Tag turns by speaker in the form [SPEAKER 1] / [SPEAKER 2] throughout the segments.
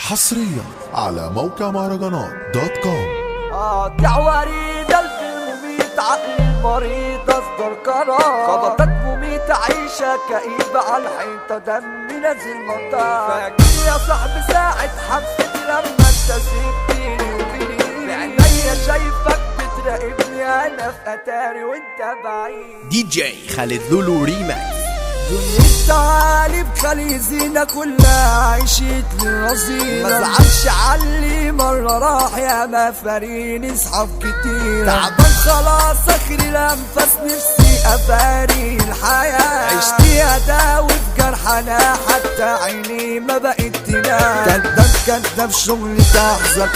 [SPEAKER 1] حصريا على موقع مهرجانات دوت كوم.
[SPEAKER 2] تعواريد المميت عقل المريض اصدر قرار خبطت مميت عيشة كئيبة على الحيطة دم نازل مطار فاكر يا صاحبي ساعة حبستي لما انت سبتني وبيني بعينيا شايفك بتراقبني انا في اتاري وانت بعيد.
[SPEAKER 3] دي جي خالد لولو ريماكس.
[SPEAKER 2] دنيا التعالي بخلي زينة كلها عيشت للرصيد مزعلش علي مرة راح يا ما فارين اصحاب كتير تعبان خلاص اخري الانفاس نفسي افاري الحياة عشتي اداوي في جرح انا حتى عيني ما بقت تنام كداب شغلي تحزن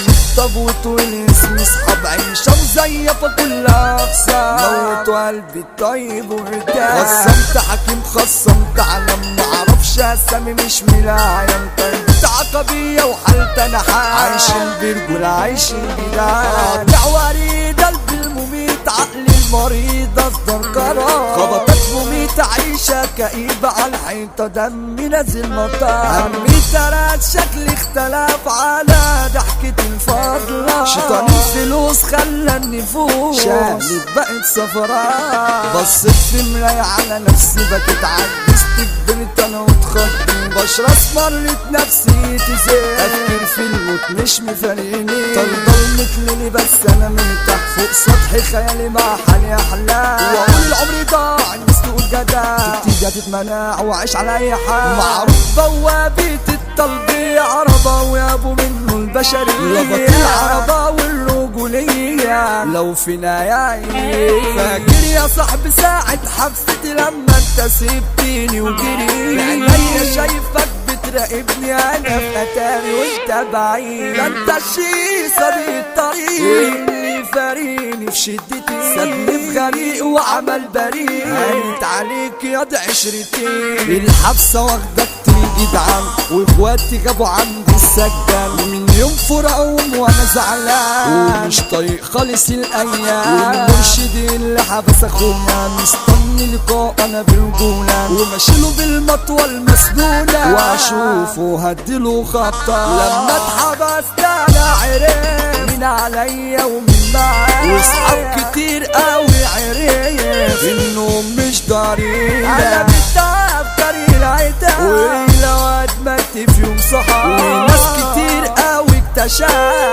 [SPEAKER 2] طب والاسم اصحاب عيشة مزيفة كلها اقسام موتوا قلبي الطيب وارتاح قسمت حكيم خصمت علم معرفش اسامي مش ملاعين طيبت عقبية وحالت انا عايش البرجول عايش البلاد تعواريد قلبي المميت عقلي المريض اصدر قرار خبطت مميت عيشة كئيبة على الحيطة دمي نازل مطار همي ترات شكلي اختلف على ضحكة الفضلة شيطان الفلوس خلى النفوس شالت بقت صفراء بصيت في مراية على نفسي بكت عجزت كبرت انا واتخضيت بشرة اسمرت نفسي تزيد تفكير في الموت مش مفارقني طلبة مثلي بس انا مرتاح فوق سطحي خيالي مع حالي احلام واقول العمر ضاع الناس تقول جدع تبتدي تتمنع واعيش على اي حال معروف بوابة الطلبية عربة ويابو منه البشرية لغة العربة والرجولية لو فينا يعيش فاكر يا صاحبي ساعة حبستي لما انت سبتني وجريت بعينيا شايفك بتراقبني انا في اتاري وانت بعيد ده انت الشيصة دي الطريق اللي فاريني في شدتي سابني في غريق وعمل بريء هانت عليك ياض عشرتين الحبسة واخدك جدعان واخواتي جابوا عندي السجان من يوم فرقهم وانا زعلان ومش طايق خالص الايام والمرشد اللي حبس اخويا مستني لقاء انا برجوله وماشيله بالمطوه المسنونه واشوفه هديله خطه لما اتحبست انا عرفت مين عليا ومين معايا واصحاب كتير قوي عرف انهم مش دارين انا بالتعب كاري العتاب لو ادمنت في يوم صحاب وناس كتير قوي اكتشف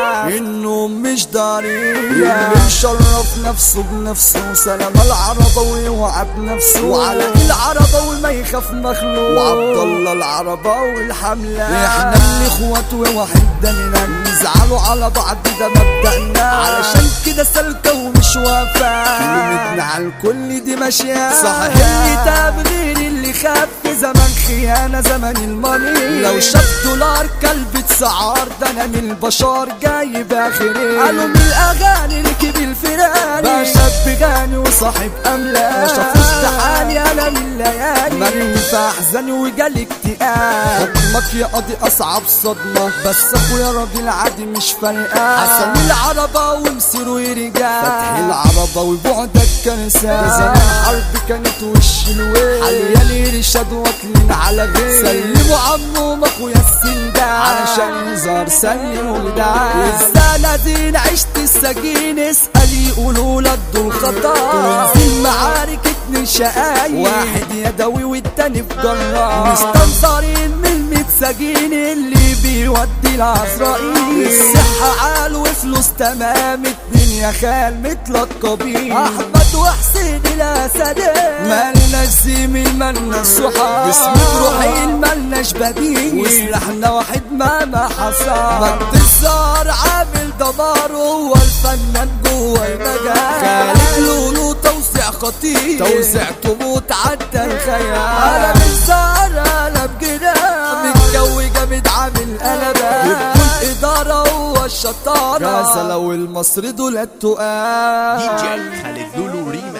[SPEAKER 2] انهم مش دارين اللي مشرف نفسه بنفسه سلام العربوي وعب نفسه وعلى العربوي ما يخاف مخلوق وعبد الله العربوي الحمله احنا اللي اخوات وواحد دنينا نزعلوا على بعض ده مبدأنا علشان كده سلكه ومش وفا كلمتنا على الكل دي ماشيه صحيح اللي تاب غير اللي خاف في زمن خيانه زمن الماني لو شاف دولار كلب سعار ده انا من البشر جايب اخرين قالوا من الاغاني ركب الفيراني بقى شاب غني وصاحب املاك ما شافوش تعالي انا من ليالي مرمي في احزاني وجالي اكتئاب حكمك يا قاضي اصعب صدمه بس اخويا راجل عادي مش فارقه حسن العربه ومسيره يرجع فتح العربه وبعدك كنسان زمان حرب كانت وش الويل حاليا رشاد واكلين على غير سلموا عمهم اخويا السندان علشان يظهر سلم ودعاء السنادين عشت السجين اسأل يقولوا لك دول خطا تنزل معارك اتنين شقايق واحد يدوي والتاني في جراح مستنصرين من الميت سجين اللي بيودي العزرائيل الصحة عال وفلوس تمام اتنين يا خال متلقبين احمد وحسين الاسدين مالناش زميل مالناش صحاب جسم روحي مالناش بديل وسلاحنا واحد مهما حصل مجد الزهر عامل دمار هو الفنان جوه المجال خالد لولو توزيع خطير توزيع تموت عدى الخيال انا بالزهر انا بجنان الجو جامد عامل قلبان بكل اداره هو الشطاره غزله والمصري دول التقال.
[SPEAKER 3] دي جي خالد لولو ريماكس.